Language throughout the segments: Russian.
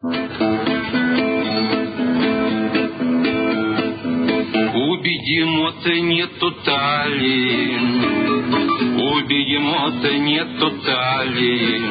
У бегемота нету талии, у бегемота нету талии,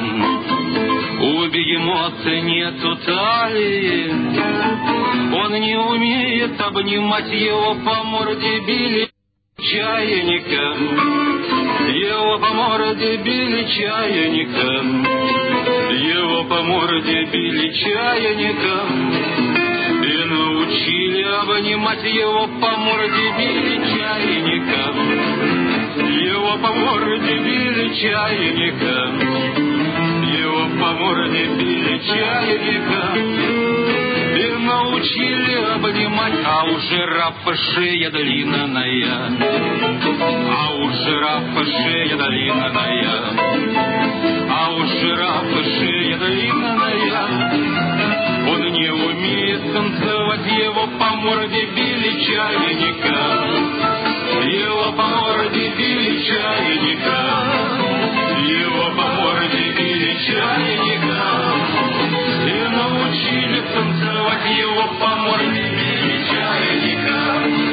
у бегемота нету талии. Он не умеет обнимать, его по морде били чайником, его по морде били чайником, его по морде били чайником. И научили обнимать, его по морде били чайником, его по морде били чайником, его по морде били чайником. И научили обнимать, а у жирафа шея длинная, а у жирафа шея длинная, а у жирафа шея длинная. Он не умеет танцевать, его по морде били чайником, его по морде били чайником, его по морде били чайником. И научили танцевать, его по морде били чайником.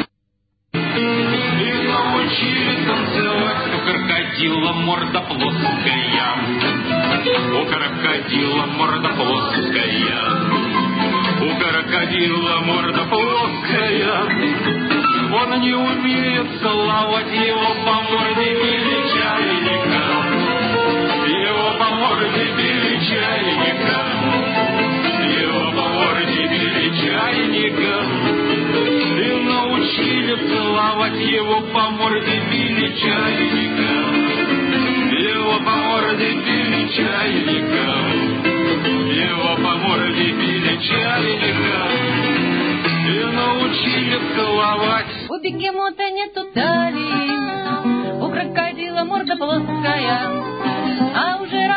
И научили танцевать. У крокодила морда плоская, у крокодила морда плоская, у крокодила морда плоская. Он не умеет целовать, его по морде били чайником, его по морде били чайником, его по морде били чайником. И научили целовать, его по морде били чайником, его по морде били чайником, его по морде били чайником. И научили целовать. У бегемота нету талии, у крокодила морда плоская, а у жирафа